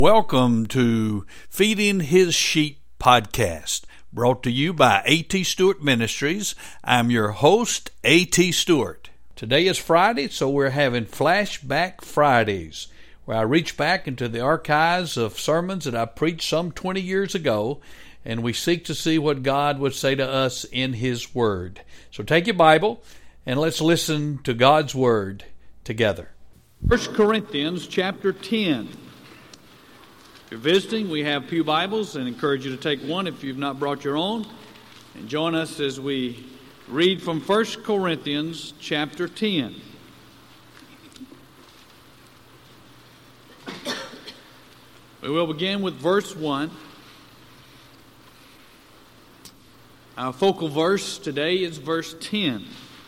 Welcome to Feeding His Sheep podcast, brought to you by A.T. Stewart Ministries. I'm your host, A.T. Stewart. Today is Friday, so we're having Flashback Fridays, where I reach back into the archives of sermons that I preached some 20 years ago, and we seek to see what God would say to us in His Word. So take your Bible, and let's listen to God's Word together. 1 Corinthians chapter 10. If you're visiting, we have pew Bibles and encourage you to take one if you've not brought your own. And join us as we read from 1 Corinthians chapter 10. We will begin with verse 1. Our focal verse today is verse 10.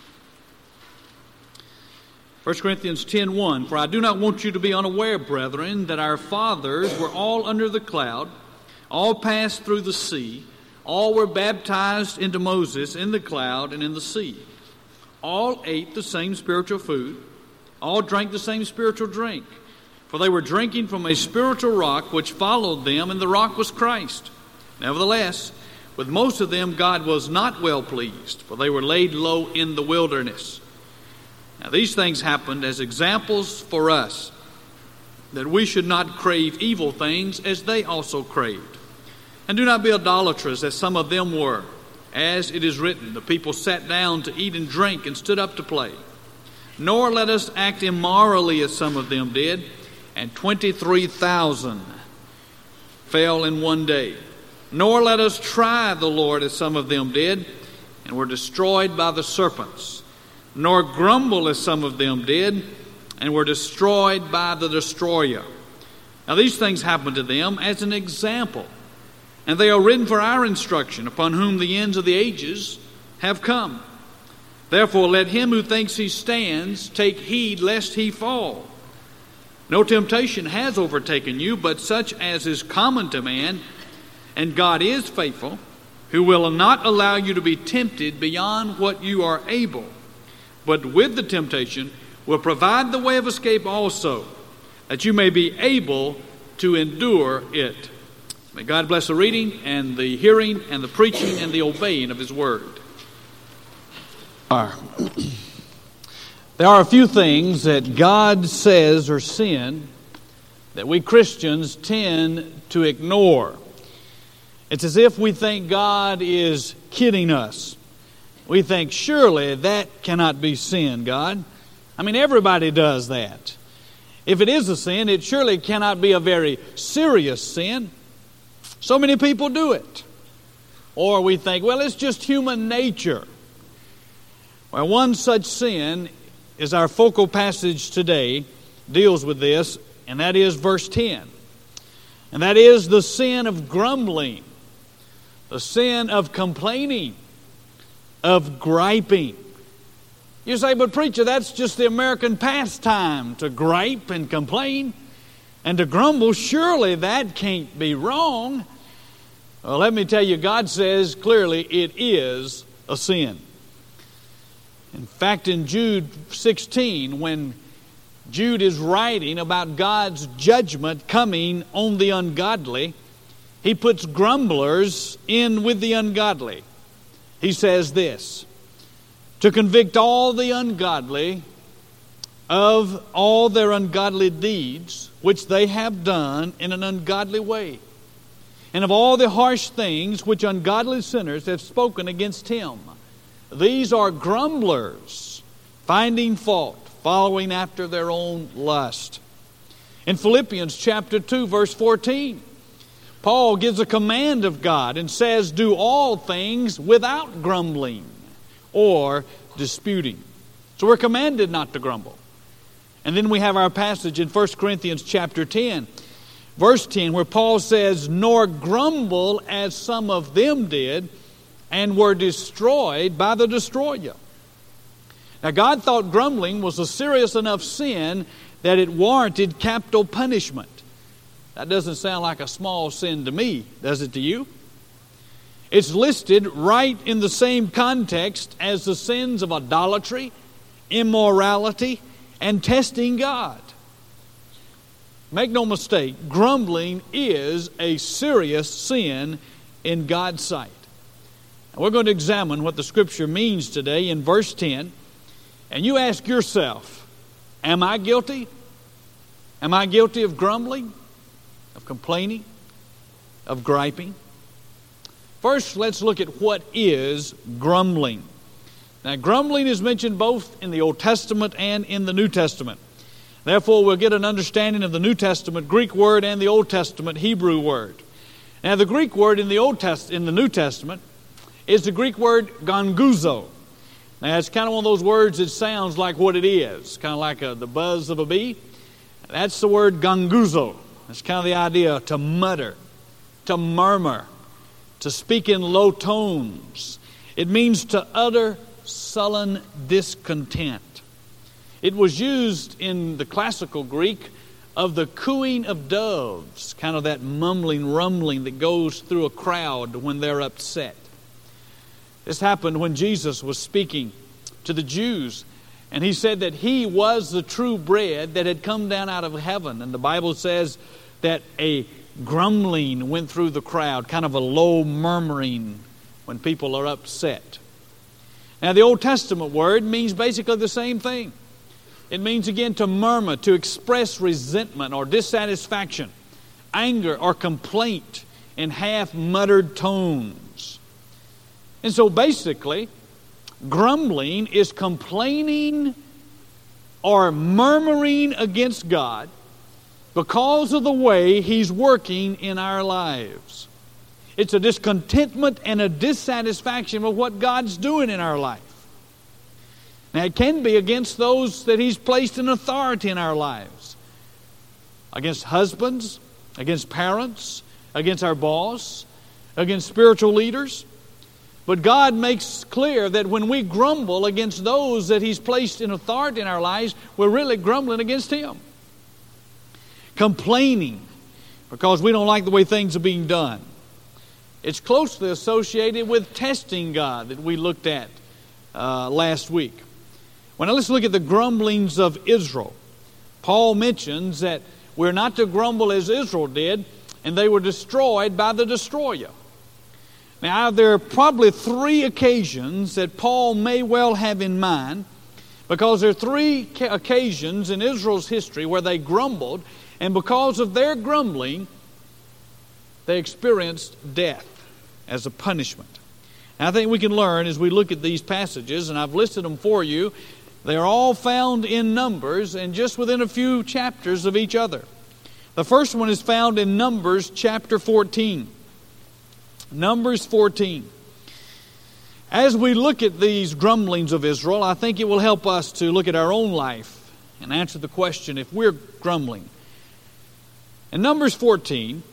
1 Corinthians 10:1, For I do not want you to be unaware, brethren, that our fathers were all under the cloud, all passed through the sea, all were baptized into Moses in the cloud and in the sea. All ate the same spiritual food, all drank the same spiritual drink, for they were drinking from a spiritual rock which followed them, and the rock was Christ. Nevertheless, with most of them God was not well pleased, for they were laid low in the wilderness. Now these things happened as examples for us, that we should not crave evil things as they also craved. And do not be idolaters as some of them were. As it is written, the people sat down to eat and drink and stood up to play. Nor let us act immorally as some of them did, and 23,000 fell in one day. Nor let us try the Lord as some of them did, and were destroyed by the serpents. Nor grumble as some of them did, and were destroyed by the destroyer. Now these things happened to them as an example, and they are written for our instruction, upon whom the ends of the ages have come. Therefore let him who thinks he stands take heed lest he fall. No temptation has overtaken you, but such as is common to man, and God is faithful, who will not allow you to be tempted beyond what you are able, but with the temptation will provide the way of escape also, that you may be able to endure it. May God bless the reading and the hearing and the preaching and the obeying of His Word. There are a few things that God says are sin that we Christians tend to ignore. It's as if we think God is kidding us. We think, surely that cannot be sin, God. I mean, everybody does that. If it is a sin, it surely cannot be a very serious sin. So many people do it. Or we think, well, it's just human nature. Well, one such sin is our focal passage today, deals with this, and that is verse 10. And that is the sin of grumbling, the sin of complaining, of griping. You say, but preacher, that's just the American pastime, to gripe and complain and to grumble. Surely that can't be wrong. Well, let me tell you, God says clearly it is a sin. In fact, in Jude 16, when Jude is writing about God's judgment coming on the ungodly, he puts grumblers in with the ungodly. He says this, to convict all the ungodly of all their ungodly deeds, which they have done in an ungodly way, and of all the harsh things which ungodly sinners have spoken against him. These are grumblers, finding fault, following after their own lust. In Philippians chapter 2, verse 14, Paul gives a command of God and says, do all things without grumbling or disputing. So we're commanded not to grumble. And then we have our passage in 1 Corinthians chapter 10, verse 10, where Paul says, nor grumble as some of them did, and were destroyed by the destroyer. Now God thought grumbling was a serious enough sin that it warranted capital punishment. That doesn't sound like a small sin to me, does it to you? It's listed right in the same context as the sins of idolatry, immorality, and testing God. Make no mistake, grumbling is a serious sin in God's sight. And we're going to examine what the Scripture means today in verse 10. And you ask yourself, am I guilty? Am I guilty of grumbling, of complaining, of griping? First, let's look at what is grumbling. Now, grumbling is mentioned both in the Old Testament and in the New Testament. Therefore, we'll get an understanding of the New Testament Greek word and the Old Testament Hebrew word. Now, the Greek word in the New Testament is the Greek word gonguzo. Now, it's kind of one of those words that sounds like what it is, kind of like the buzz of a bee. That's the word gonguzo. It's kind of the idea to mutter, to murmur, to speak in low tones. It means to utter sullen discontent. It was used in the classical Greek of the cooing of doves, kind of that mumbling, rumbling that goes through a crowd when they're upset. This happened when Jesus was speaking to the Jews, and he said that he was the true bread that had come down out of heaven. And the Bible says that a grumbling went through the crowd, kind of a low murmuring when people are upset. Now, the Old Testament word means basically the same thing. It means, again, to murmur, to express resentment or dissatisfaction, anger or complaint in half-muttered tones. And so basically, grumbling is complaining or murmuring against God because of the way He's working in our lives. It's a discontentment and a dissatisfaction with what God's doing in our life. Now, it can be against those that He's placed in authority in our lives. Against husbands, against parents, against our boss, against spiritual leaders. But God makes clear that when we grumble against those that He's placed in authority in our lives, we're really grumbling against Him. Complaining because we don't like the way things are being done. It's closely associated with testing God that we looked at last week. Well, now let's look at the grumblings of Israel. Paul mentions that we're not to grumble as Israel did, and they were destroyed by the destroyer. Now, there are probably three occasions that Paul may well have in mind, because there are three occasions in Israel's history where they grumbled, and because of their grumbling, they experienced death as a punishment. And I think we can learn as we look at these passages, and I've listed them for you. They are all found in Numbers and just within a few chapters of each other. The first one is found in Numbers chapter 14. Numbers 14. As we look at these grumblings of Israel, I think it will help us to look at our own life and answer the question if we're grumbling. In Numbers 14,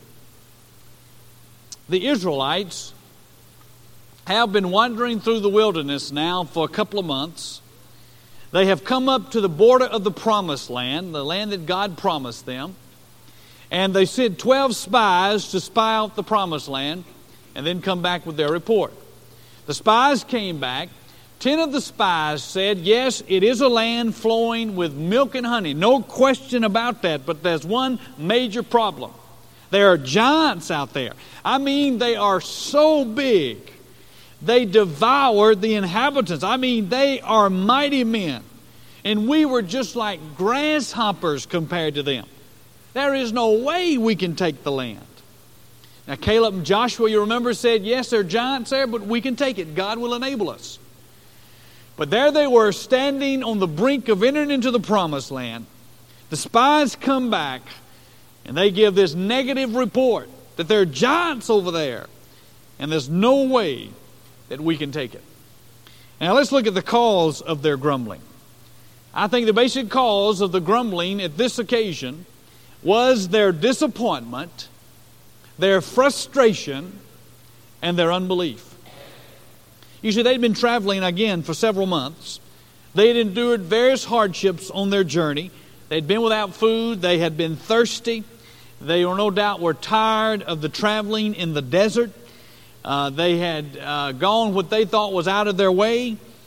the Israelites have been wandering through the wilderness now for a couple of months. They have come up to the border of the promised land, the land that God promised them. And they sent 12 spies to spy out the promised land and then come back with their report. The spies came back. 10 of the spies said, yes, it is a land flowing with milk and honey. No question about that, but there's one major problem. There are giants out there. I mean, they are so big. They devour the inhabitants. I mean, they are mighty men. And we were just like grasshoppers compared to them. There is no way we can take the land. Now, Caleb and Joshua, you remember, said, yes, there are giants there, but we can take it. God will enable us. But there they were, standing on the brink of entering into the promised land. The spies come back, and they give this negative report that there are giants over there, and there's no way that we can take it. Now, let's look at the cause of their grumbling. I think the basic cause of the grumbling at this occasion was their disappointment, their frustration, and their unbelief. You see, they'd been traveling again for several months. They had endured various hardships on their journey. They'd been without food. They had been thirsty. They were no doubt were tired of the traveling in the desert. They had gone what they thought was out of their way.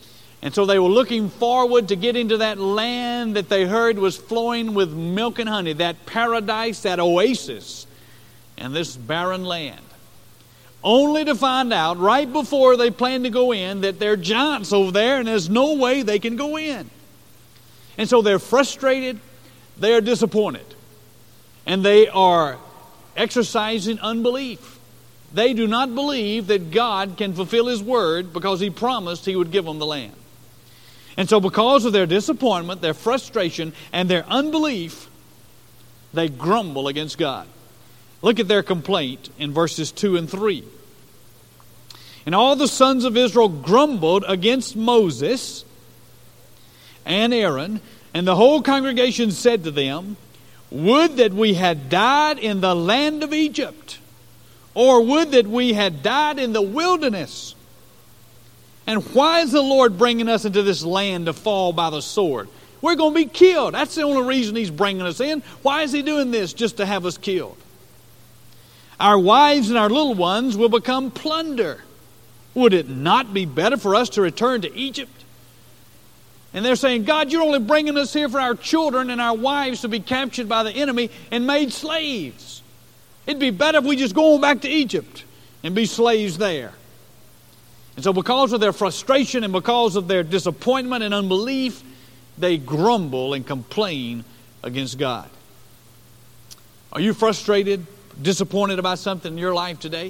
And so they were looking forward to get into that land that they heard was flowing with milk and honey, that paradise, that oasis, and this barren land. Only to find out right before they planned to go in that there are giants over there and there's no way they can go in. And so they're frustrated, they are disappointed, and they are exercising unbelief. They do not believe that God can fulfill His word because He promised He would give them the land. And so because of their disappointment, their frustration, and their unbelief, they grumble against God. Look at their complaint in verses 2 and 3. And all the sons of Israel grumbled against Moses and Aaron, and the whole congregation said to them, would that we had died in the land of Egypt, or would that we had died in the wilderness. And why is the Lord bringing us into this land to fall by the sword? We're going to be killed. That's the only reason He's bringing us in. Why is He doing this? Just to have us killed. Our wives and our little ones will become plunder. Would it not be better for us to return to Egypt? And they're saying, God, you're only bringing us here for our children and our wives to be captured by the enemy and made slaves. It'd be better if we just go on back to Egypt and be slaves there. And so because of their frustration and because of their disappointment and unbelief, they grumble and complain against God. Are you frustrated, disappointed about something in your life today?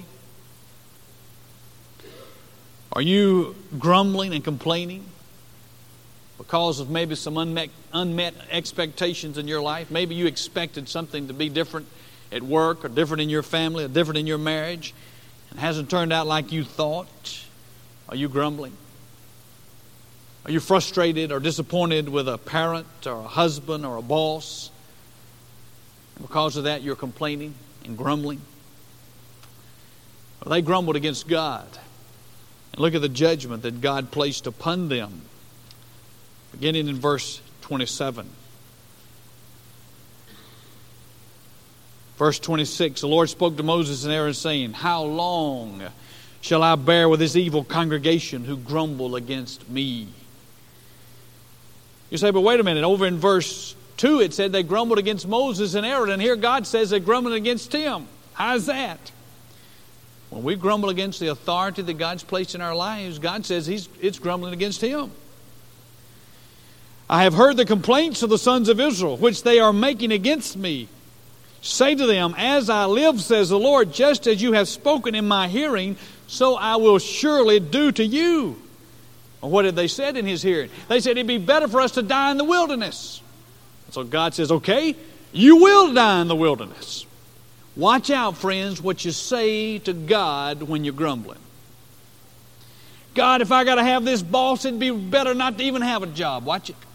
Are you grumbling and complaining because of maybe some unmet expectations in your life? Maybe you expected something to be different at work or different in your family or different in your marriage and it hasn't turned out like you thought. Are you grumbling? Are you frustrated or disappointed with a parent or a husband or a boss? And because of that, you're complaining and grumbling. Well, they grumbled against God. And look at the judgment that God placed upon them. Beginning in verse 27. Verse 26, the Lord spoke to Moses and Aaron, saying, how long shall I bear with this evil congregation who grumble against me? You say, but wait a minute. Over in verse 2 it said they grumbled against Moses and Aaron. And here God says they're grumbling against him. How's that? When we grumble against the authority that God's placed in our lives, God says it's grumbling against Him. I have heard the complaints of the sons of Israel, which they are making against me. Say to them, as I live, says the Lord, just as you have spoken in my hearing, so I will surely do to you. Well, what had they said in His hearing? They said it'd be better for us to die in the wilderness. So God says, okay, you will die in the wilderness. Watch out, friends, what you say to God when you're grumbling. God, if I got to have this boss, it'd be better not to even have a job. Watch it.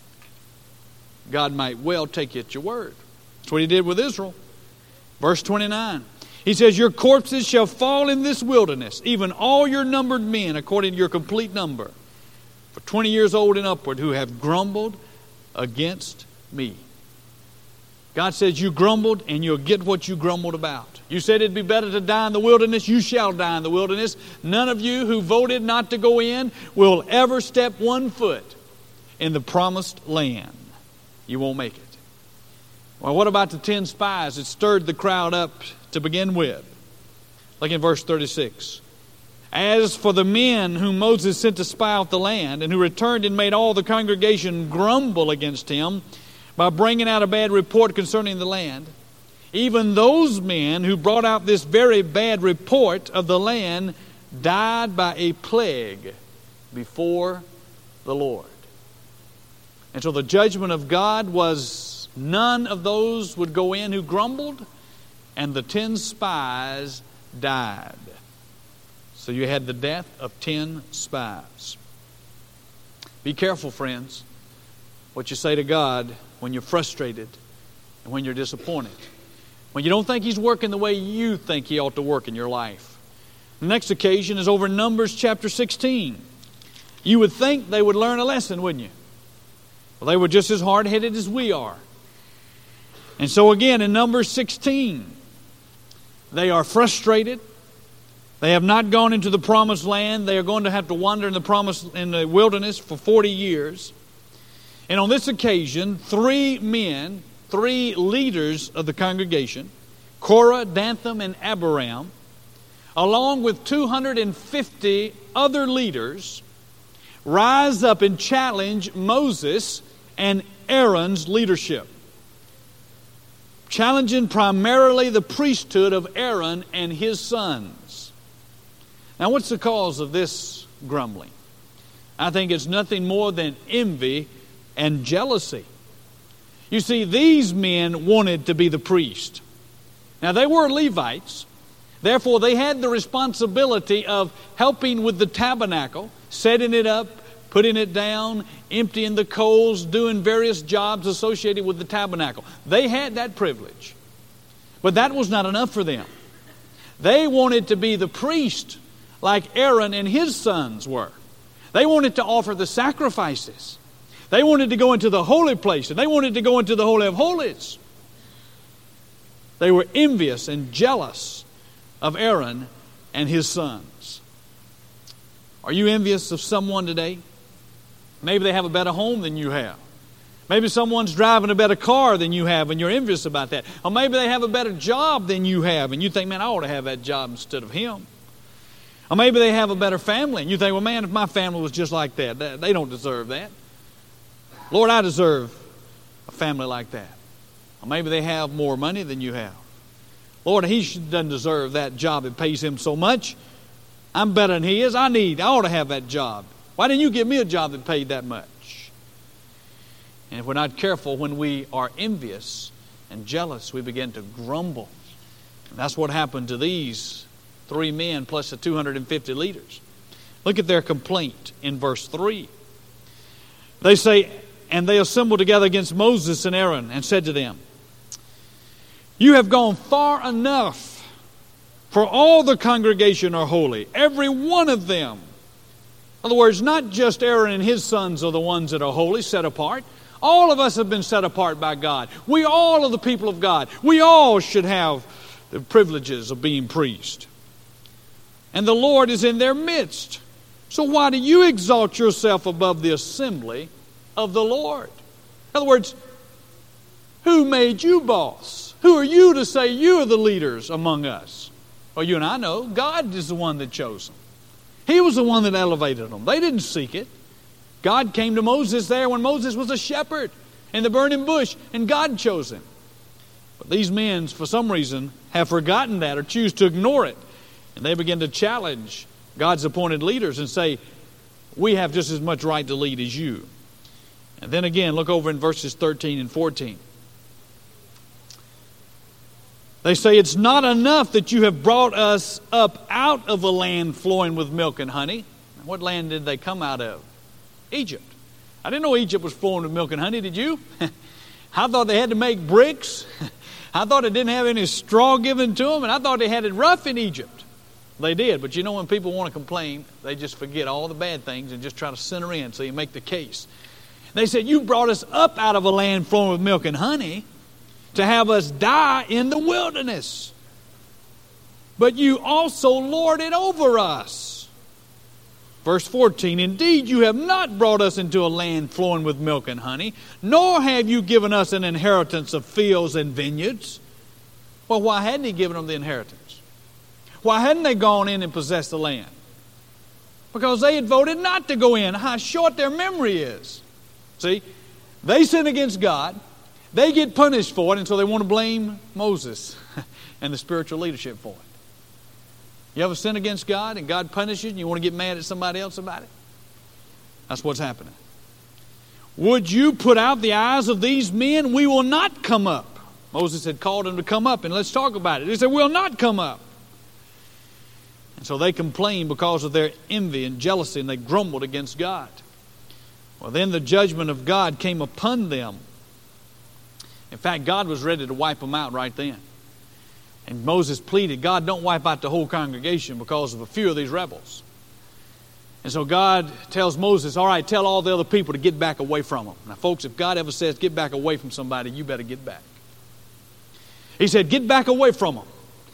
God might well take you at your word. That's what He did with Israel. Verse 29. He says, your corpses shall fall in this wilderness, even all your numbered men, according to your complete number, for 20 years old and upward, who have grumbled against me. God says you grumbled and you'll get what you grumbled about. You said it'd be better to die in the wilderness. You shall die in the wilderness. None of you who voted not to go in will ever step one foot in the promised land. You won't make it. Well, what about the 10 spies that stirred the crowd up to begin with? Look in verse 36. As for the men whom Moses sent to spy out the land, and who returned and made all the congregation grumble against him by bringing out a bad report concerning the land, even those men who brought out this very bad report of the land died by a plague before the Lord. And so the judgment of God was none of those would go in who grumbled, and the 10 spies died. So you had the death of 10 spies. Be careful, friends, what you say to God when you're frustrated and when you're disappointed. When you don't think He's working the way you think He ought to work in your life. The next occasion is over in Numbers chapter 16. You would think they would learn a lesson, wouldn't you? Well, they were just as hard-headed as we are. And so again, in Numbers 16, they are frustrated. They have not gone into the promised land. They are going to have to wander in the wilderness for 40 years. And on this occasion, 3 men, 3 leaders of the congregation, Korah, Dathan, and Abiram, along with 250 other leaders, rise up and challenge Moses and Aaron's leadership, challenging primarily the priesthood of Aaron and his sons. Now, what's the cause of this grumbling? I think it's nothing more than envy and jealousy. You see, these men wanted to be the priest. Now, they were Levites. Therefore, they had the responsibility of helping with the tabernacle, setting it up, putting it down, emptying the coals, doing various jobs associated with the tabernacle. They had that privilege. But that was not enough for them. They wanted to be the priest like Aaron and his sons were. They wanted to offer the sacrifices. They wanted to go into the holy place, and they wanted to go into the Holy of Holies. They were envious and jealous of Aaron and his sons. Are you envious of someone today? Maybe they have a better home than you have. Maybe someone's driving a better car than you have, and you're envious about that. Or maybe they have a better job than you have, and you think, man, I ought to have that job instead of him. Or maybe they have a better family, and you think, well, man, if my family was just like that, they don't deserve that. Lord, I deserve a family like that. Or maybe they have more money than you have. Lord, he doesn't deserve that job that pays him so much. I'm better than he is. I ought to have that job. Why didn't you give me a job that paid that much? And if we're not careful, when we are envious and jealous, we begin to grumble. And that's what happened to these 3 men plus the 250 leaders. Look at their complaint in verse 3. They say, and they assembled together against Moses and Aaron and said to them, you have gone far enough, for all the congregation are holy, every one of them. In other words, not just Aaron and his sons are the ones that are holy, set apart. All of us have been set apart by God. We all are the people of God. We all should have the privileges of being priest. And the Lord is in their midst. So why do you exalt yourself above the assembly of the Lord? In other words, who made you boss? Who are you to say you are the leaders among us? Well, you and I know God is the one that chose them. He was the one that elevated them. They didn't seek it. God came to Moses there when Moses was a shepherd in the burning bush, and God chose him. But these men, for some reason, have forgotten that or choose to ignore it. And they begin to challenge God's appointed leaders and say, we have just as much right to lead as you. And then again, look over in verses 13 and 14. They say, it's not enough that you have brought us up out of a land flowing with milk and honey. What land did they come out of? Egypt. I didn't know Egypt was flowing with milk and honey, did you? I thought they had to make bricks. I thought it didn't have any straw given to them, and I thought they had it rough in Egypt. They did, but you know when people want to complain, they just forget all the bad things and just try to center in so you make the case. They said, you brought us up out of a land flowing with milk and honey to have us die in the wilderness. But you also lord it over us. Verse 14, indeed you have not brought us into a land flowing with milk and honey, nor have you given us an inheritance of fields and vineyards. Well, why hadn't he given them the inheritance? Why hadn't they gone in and possessed the land? Because they had voted not to go in. How short their memory is. See, they sin against God. They get punished for it, and so they want to blame Moses and the spiritual leadership for it. You ever sin against God and God punishes you and you want to get mad at somebody else about it? That's what's happening. Would you put out the eyes of these men? We will not come up. Moses had called them to come up, and let's talk about it. They said, we'll not come up. And so they complained because of their envy and jealousy, and they grumbled against God. Well, then the judgment of God came upon them. In fact, God was ready to wipe them out right then. And Moses pleaded, God, don't wipe out the whole congregation because of a few of these rebels. And so God tells Moses, all right, tell all the other people to get back away from them. Now, folks, if God ever says get back away from somebody, you better get back. He said, get back away from them.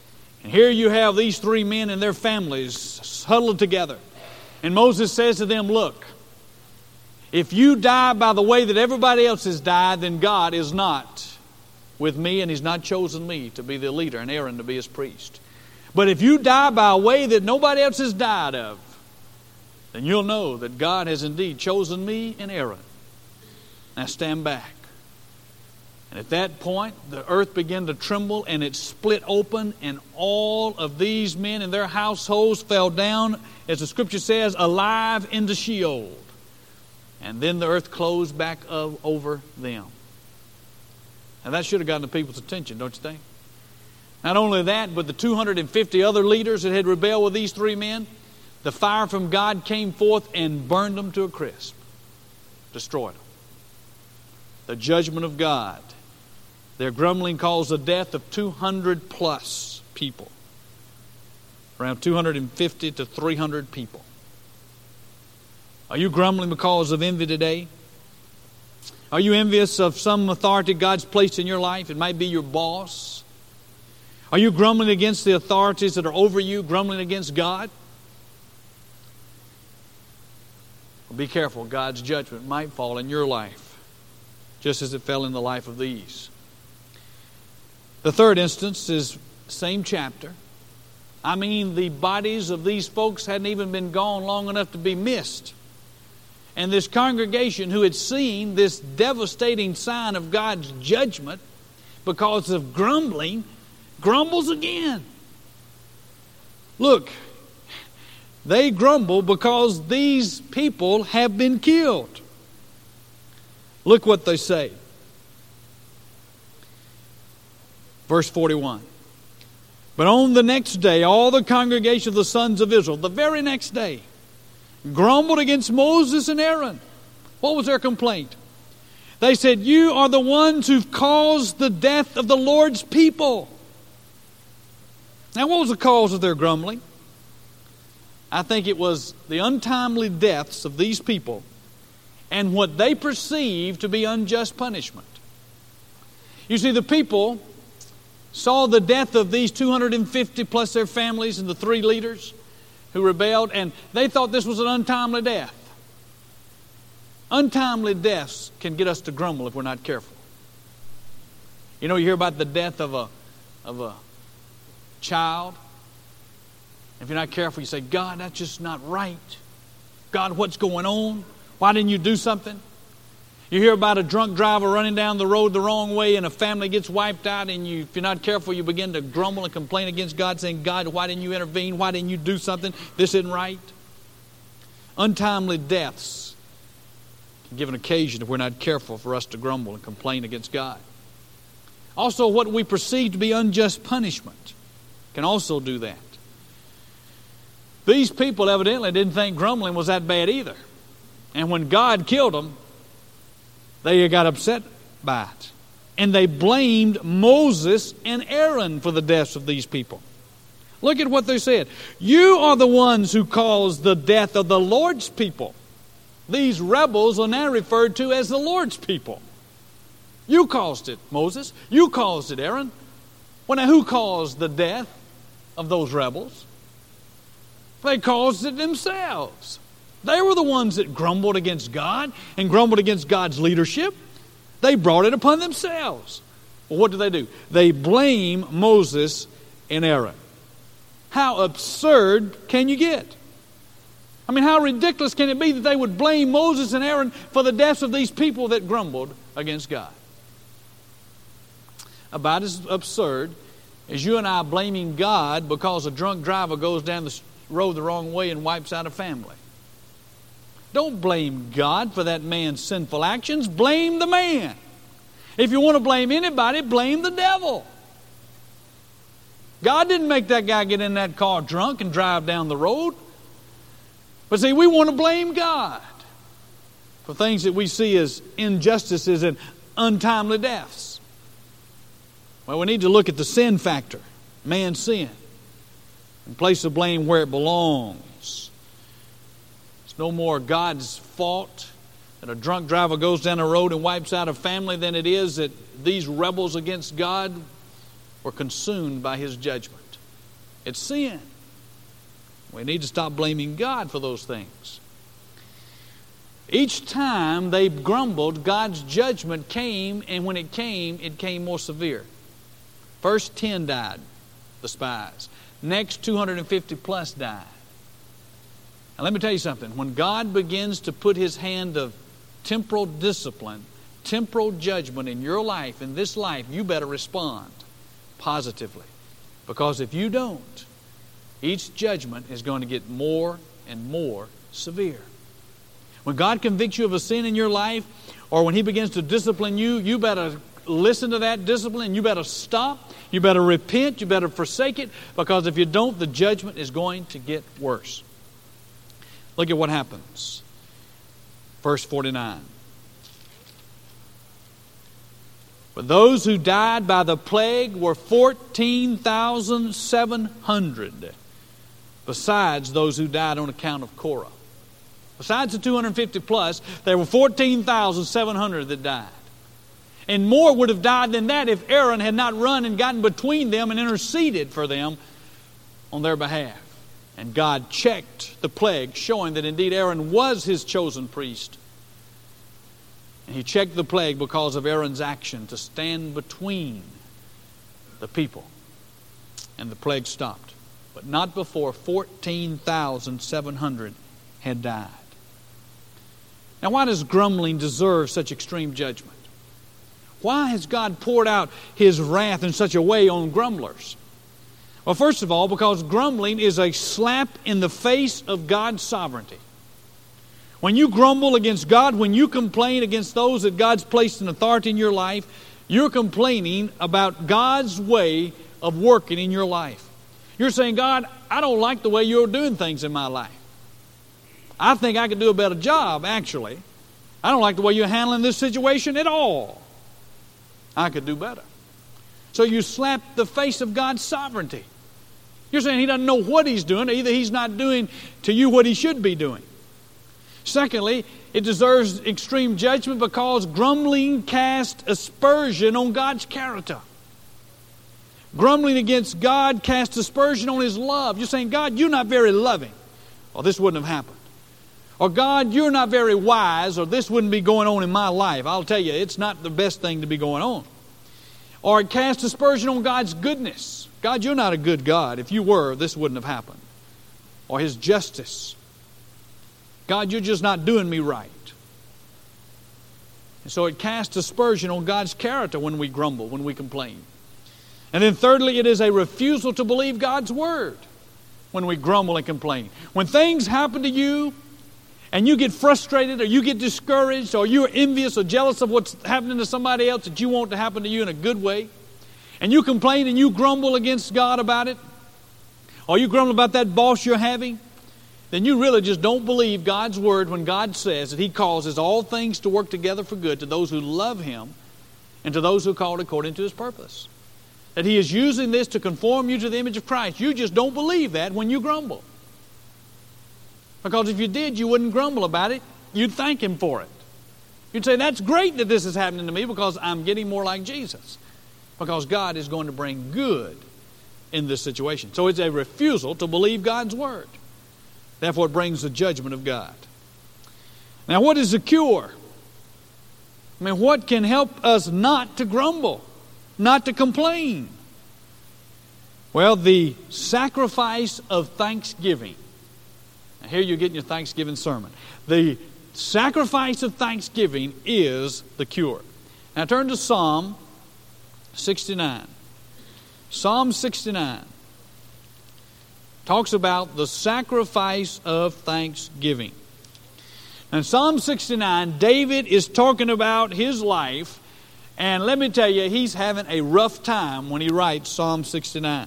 And here you have these three men and their families huddled together. And Moses says to them, look, if you die by the way that everybody else has died, then God is not with me, and He's not chosen me to be the leader and Aaron to be His priest. But if you die by a way that nobody else has died of, then you'll know that God has indeed chosen me and Aaron. Now stand back. And at that point, the earth began to tremble, and it split open, and all of these men and their households fell down, as the Scripture says, alive into Sheol. And then the earth closed back over them. Now that should have gotten the people's attention, don't you think? Not only that, but the 250 other leaders that had rebelled with these three men, the fire from God came forth and burned them to a crisp. Destroyed them. The judgment of God. Their grumbling caused the death of 200 plus people. Around 250 to 300 people. Are you grumbling because of envy today? Are you envious of some authority God's placed in your life? It might be your boss. Are you grumbling against the authorities that are over you, grumbling against God? Well, be careful. God's judgment might fall in your life, just as it fell in the life of these. The third instance is same chapter. I mean, the bodies of these folks hadn't even been gone long enough to be missed. And this congregation who had seen this devastating sign of God's judgment because of grumbling, grumbles again. Look, they grumble because these people have been killed. Look what they say. Verse 41. But on the next day, all the congregation of the sons of Israel, the very next day, grumbled against Moses and Aaron. What was their complaint? They said, you are the ones who've caused the death of the Lord's people. Now, what was the cause of their grumbling? I think it was the untimely deaths of these people and what they perceived to be unjust punishment. You see, the people saw the death of these 250 plus their families and the three leaders who rebelled, and they thought this was an untimely death. Untimely deaths can get us to grumble if we're not careful. You know, you hear about the death of a child. If you're not careful, you say, God, that's just not right. God, what's going on? Why didn't you do something? You hear about a drunk driver running down the road the wrong way and a family gets wiped out, and if you're not careful, you begin to grumble and complain against God, saying, God, why didn't you intervene? Why didn't you do something? This isn't right. Untimely deaths can give an occasion, if we're not careful, for us to grumble and complain against God. Also, what we perceive to be unjust punishment can also do that. These people evidently didn't think grumbling was that bad either. And when God killed them, they got upset by it. And they blamed Moses and Aaron for the deaths of these people. Look at what they said. You are the ones who caused the death of the Lord's people. These rebels are now referred to as the Lord's people. You caused it, Moses. You caused it, Aaron. Well, now who caused the death of those rebels? They caused it themselves. They were the ones that grumbled against God and grumbled against God's leadership. They brought it upon themselves. Well, what do? They blame Moses and Aaron. How absurd can you get? I mean, how ridiculous can it be that they would blame Moses and Aaron for the deaths of these people that grumbled against God? About as absurd as you and I blaming God because a drunk driver goes down the road the wrong way and wipes out a family. Don't blame God for that man's sinful actions. Blame the man. If you want to blame anybody, blame the devil. God didn't make that guy get in that car drunk and drive down the road. But see, we want to blame God for things that we see as injustices and untimely deaths. Well, we need to look at the sin factor, man's sin, and place the blame where it belongs. It's no more God's fault that a drunk driver goes down the road and wipes out a family than it is that these rebels against God were consumed by His judgment. It's sin. We need to stop blaming God for those things. Each time they grumbled, God's judgment came, and when it came more severe. First 10 died, the spies. Next 250 plus died. Now let me tell you something. When God begins to put His hand of temporal discipline, temporal judgment in your life, in this life, you better respond positively. Because if you don't, each judgment is going to get more and more severe. When God convicts you of a sin in your life, or when He begins to discipline you, you better listen to that discipline. You better stop. You better repent. You better forsake it. Because if you don't, the judgment is going to get worse. Look at what happens. Verse 49. But those who died by the plague were 14,700, besides those who died on account of Korah. Besides the 250 plus, there were 14,700 that died. And more would have died than that if Aaron had not run and gotten between them and interceded for them on their behalf. And God checked the plague, showing that indeed Aaron was His chosen priest. And He checked the plague because of Aaron's action to stand between the people. And the plague stopped. But not before 14,700 had died. Now, why does grumbling deserve such extreme judgment? Why has God poured out His wrath in such a way on grumblers? Well, first of all, because grumbling is a slap in the face of God's sovereignty. When you grumble against God, when you complain against those that God's placed in authority in your life, you're complaining about God's way of working in your life. You're saying, God, I don't like the way you're doing things in my life. I think I could do a better job, actually. I don't like the way you're handling this situation at all. I could do better. So you slap the face of God's sovereignty. You're saying He doesn't know what He's doing. Either He's not doing to you what He should be doing. Secondly, it deserves extreme judgment because grumbling casts aspersion on God's character. Grumbling against God casts aspersion on His love. You're saying, God, you're not very loving, or this wouldn't have happened. Or, God, you're not very wise, or this wouldn't be going on in my life. I'll tell you, it's not the best thing to be going on. Or it casts aspersion on God's goodness. God, you're not a good God. If you were, this wouldn't have happened. Or His justice. God, you're just not doing me right. And so it casts aspersion on God's character when we grumble, when we complain. And then thirdly, it is a refusal to believe God's word when we grumble and complain. When things happen to you and you get frustrated or you get discouraged or you're envious or jealous of what's happening to somebody else that you want to happen to you in a good way, and you complain and you grumble against God about it, or you grumble about that boss you're having, then you really just don't believe God's word when God says that He causes all things to work together for good to those who love Him and to those who are called according to His purpose. That He is using this to conform you to the image of Christ. You just don't believe that when you grumble. Because if you did, you wouldn't grumble about it. You'd thank Him for it. You'd say, that's great that this is happening to me because I'm getting more like Jesus. Because God is going to bring good in this situation. So it's a refusal to believe God's word. Therefore, it brings the judgment of God. Now, what is the cure? I mean, what can help us not to grumble, not to complain? Well, the sacrifice of thanksgiving. Now, here you're getting your Thanksgiving sermon. The sacrifice of thanksgiving is the cure. Now, turn to Psalm 69. Psalm 69 talks about the sacrifice of thanksgiving. In Psalm 69, David is talking about his life, and let me tell you, he's having a rough time when he writes Psalm 69.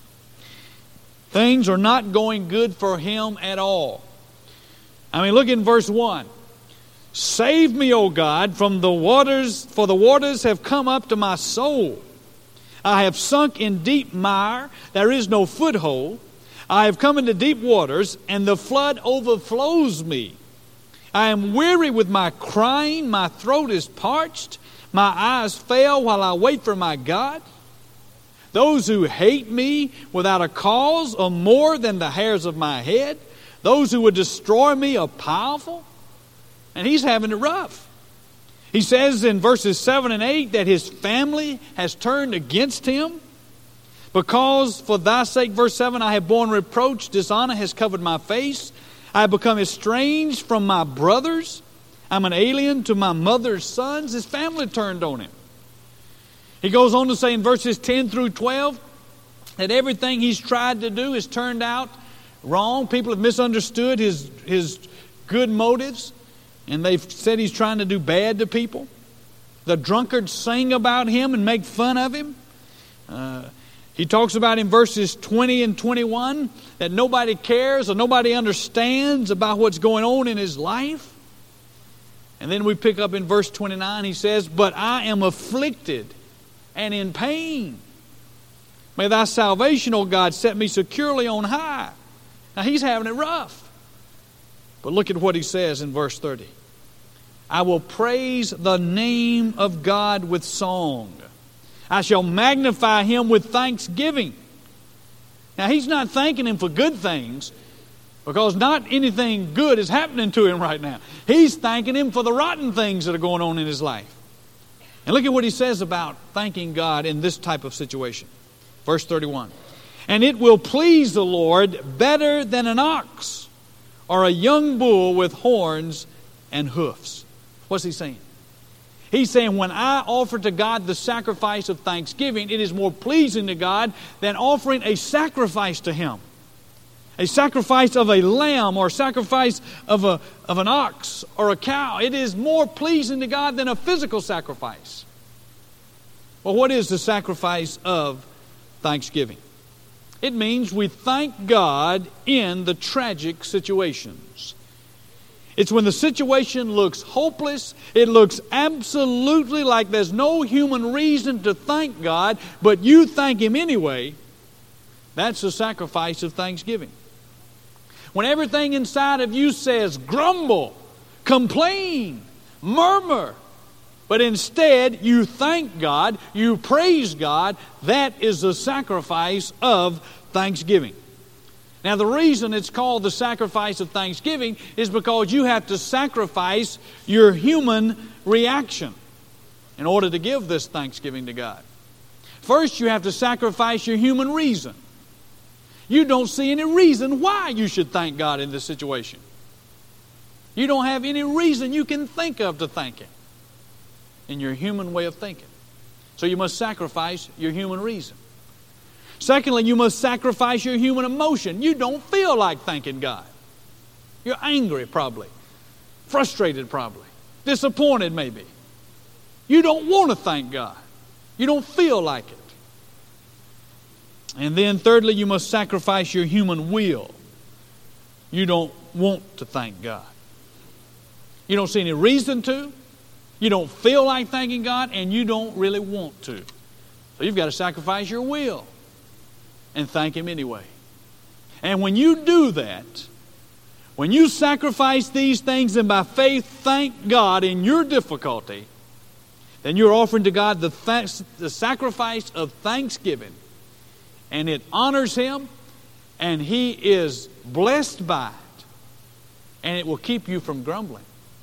Things are not going good for him at all. I mean, look in verse 1. Save me, O God, from the waters, for the waters have come up to my soul. I have sunk in deep mire, there is no foothold. I have come into deep waters, and the flood overflows me. I am weary with my crying, my throat is parched, my eyes fail while I wait for my God. Those who hate me without a cause are more than the hairs of my head. Those who would destroy me are powerful. And he's having it rough. He says in verses 7 and 8 that his family has turned against him. Because for thy sake, verse 7, I have borne reproach, dishonor has covered my face. I have become estranged from my brothers. I'm an alien to my mother's sons. His family turned on him. He goes on to say in verses 10 through 12 that everything he's tried to do has turned out wrong. People have misunderstood his good motives, and they've said he's trying to do bad to people. The drunkards sing about him and make fun of him. He talks about in verses 20 and 21 that nobody cares or nobody understands about what's going on in his life. And then we pick up in verse 29, he says, but I am afflicted and in pain. May thy salvation, O God, set me securely on high. Now he's having it rough. But look at what he says in verse 30. I will praise the name of God with song. I shall magnify him with thanksgiving. Now he's not thanking him for good things, because not anything good is happening to him right now. He's thanking him for the rotten things that are going on in his life. And look at what he says about thanking God in this type of situation. Verse 31. And it will please the Lord better than an ox or a young bull with horns and hoofs. What's he saying? He's saying when I offer to God the sacrifice of thanksgiving, it is more pleasing to God than offering a sacrifice to Him. A sacrifice of a lamb or sacrifice of an ox or a cow. It is more pleasing to God than a physical sacrifice. Well, what is the sacrifice of thanksgiving? It means we thank God in the tragic situations. It's when the situation looks hopeless, it looks absolutely like there's no human reason to thank God, but you thank Him anyway. That's the sacrifice of thanksgiving. When everything inside of you says grumble, complain, murmur, but instead you thank God, you praise God, that is the sacrifice of thanksgiving. Now the reason it's called the sacrifice of thanksgiving is because you have to sacrifice your human reaction in order to give this thanksgiving to God. First, you have to sacrifice your human reason. You don't see any reason why you should thank God in this situation. You don't have any reason you can think of to thank Him in your human way of thinking. So you must sacrifice your human reason. Secondly, you must sacrifice your human emotion. You don't feel like thanking God. You're angry probably, frustrated probably, disappointed maybe. You don't want to thank God. You don't feel like it. And then thirdly, you must sacrifice your human will. You don't want to thank God. You don't see any reason to. You don't feel like thanking God, and you don't really want to. So you've got to sacrifice your will and thank Him anyway. And when you do that, when you sacrifice these things and by faith thank God in your difficulty, then you're offering to God the sacrifice of thanksgiving. And it honors Him, and He is blessed by it. And it will keep you from grumbling.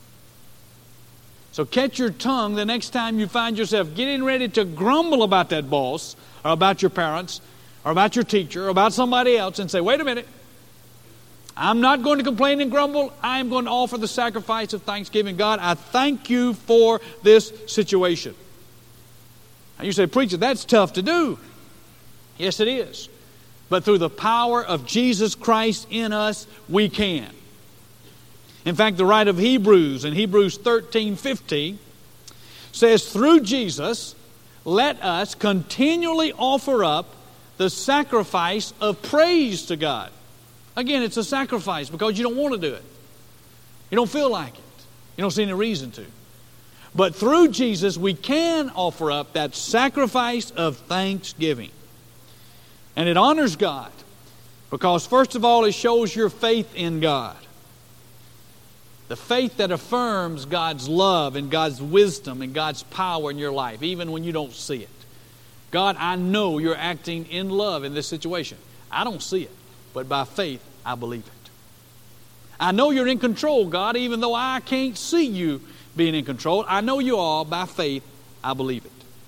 So catch your tongue the next time you find yourself getting ready to grumble about that boss, or about your parents, or about your teacher, or about somebody else, and say, wait a minute, I'm not going to complain and grumble. I am going to offer the sacrifice of thanksgiving. God, I thank You for this situation. Now you say, preacher, that's tough to do. Yes, it is. But through the power of Jesus Christ in us, we can. In fact, the writer of Hebrews, in Hebrews 13:15, says, through Jesus, let us continually offer up the sacrifice of praise to God. Again, it's a sacrifice because you don't want to do it. You don't feel like it. You don't see any reason to. But through Jesus, we can offer up that sacrifice of thanksgiving. And it honors God because, first of all, it shows your faith in God. The faith that affirms God's love and God's wisdom and God's power in your life, even when you don't see it. God, I know you're acting in love in this situation. I don't see it, but by faith, I believe it. I know you're in control, God, even though I can't see you being in control. I know you are. By faith, I believe it.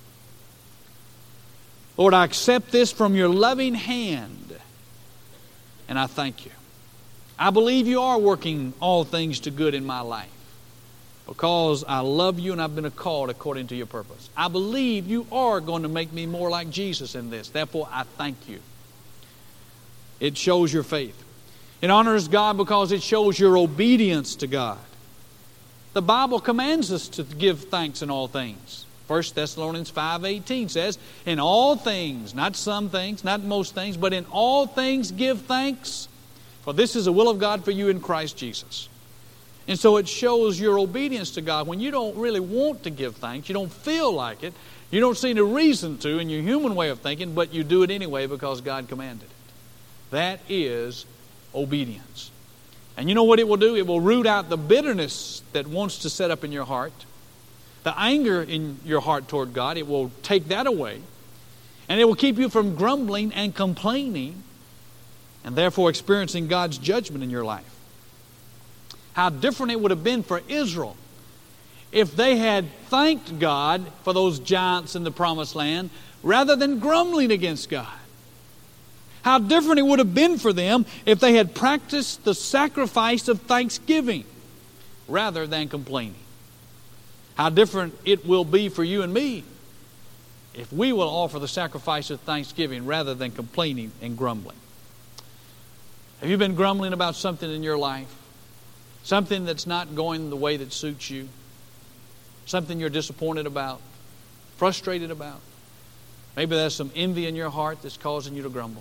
Lord, I accept this from your loving hand, and I thank you. I believe you are working all things to good in my life because I love you and I've been called according to your purpose. I believe you are going to make me more like Jesus in this. Therefore, I thank you. It shows your faith. It honors God because it shows your obedience to God. The Bible commands us to give thanks in all things. 1 Thessalonians 5:18 says, in all things, not some things, not most things, but in all things give thanks, for this is the will of God for you in Christ Jesus. And so it shows your obedience to God when you don't really want to give thanks, you don't feel like it, you don't see any reason to in your human way of thinking, but you do it anyway because God commanded it. That is obedience. And you know what it will do? It will root out the bitterness that wants to set up in your heart. The anger in your heart toward God, it will take that away. And it will keep you from grumbling and complaining and therefore experiencing God's judgment in your life. How different it would have been for Israel if they had thanked God for those giants in the promised land rather than grumbling against God. How different it would have been for them if they had practiced the sacrifice of thanksgiving rather than complaining. How different it will be for you and me if we will offer the sacrifice of thanksgiving rather than complaining and grumbling. Have you been grumbling about something in your life? Something that's not going the way that suits you? Something you're disappointed about? Frustrated about? Maybe there's some envy in your heart that's causing you to grumble.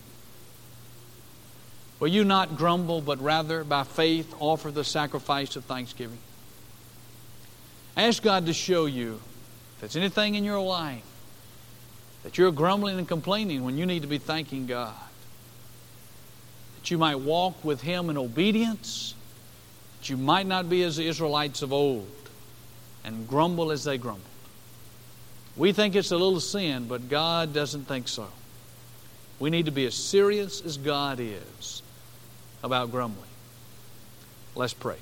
Will you not grumble, but rather by faith offer the sacrifice of thanksgiving? Ask God to show you if there's anything in your life that you're grumbling and complaining when you need to be thanking God. That you might walk with Him in obedience. That you might not be as the Israelites of old and grumble as they grumbled. We think it's a little sin, but God doesn't think so. We need to be as serious as God is about grumbling. Let's pray.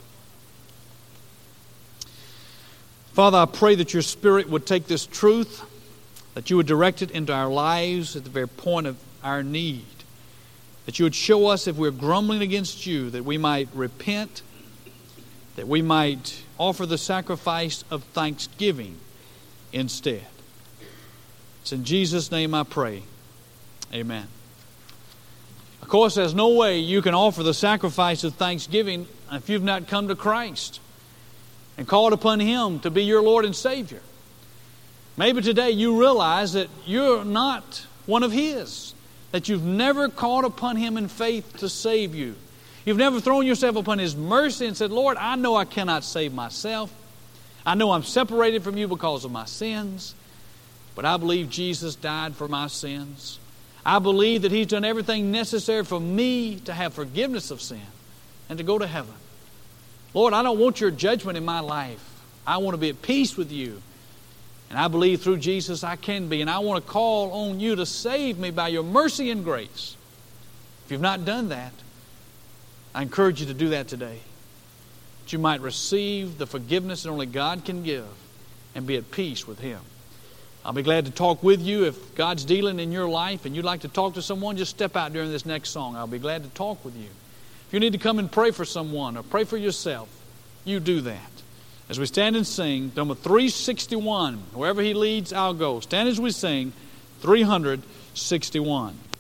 Father, I pray that your Spirit would take this truth, that you would direct it into our lives at the very point of our need, that you would show us if we're grumbling against you, that we might repent, that we might offer the sacrifice of thanksgiving instead. It's in Jesus' name I pray. Amen. Of course, there's no way you can offer the sacrifice of thanksgiving if you've not come to Christ and called upon Him to be your Lord and Savior. Maybe today you realize that you're not one of His, that you've never called upon Him in faith to save you. You've never thrown yourself upon His mercy and said, Lord, I know I cannot save myself. I know I'm separated from you because of my sins, but I believe Jesus died for my sins. I believe that He's done everything necessary for me to have forgiveness of sin and to go to heaven. Lord, I don't want your judgment in my life. I want to be at peace with you. And I believe through Jesus I can be. And I want to call on you to save me by your mercy and grace. If you've not done that, I encourage you to do that today. That you might receive the forgiveness that only God can give and be at peace with Him. I'll be glad to talk with you. If God's dealing in your life and you'd like to talk to someone, just step out during this next song. I'll be glad to talk with you. If you need to come and pray for someone or pray for yourself, you do that. As we stand and sing, number 361, wherever He leads, I'll go. Stand as we sing, 361.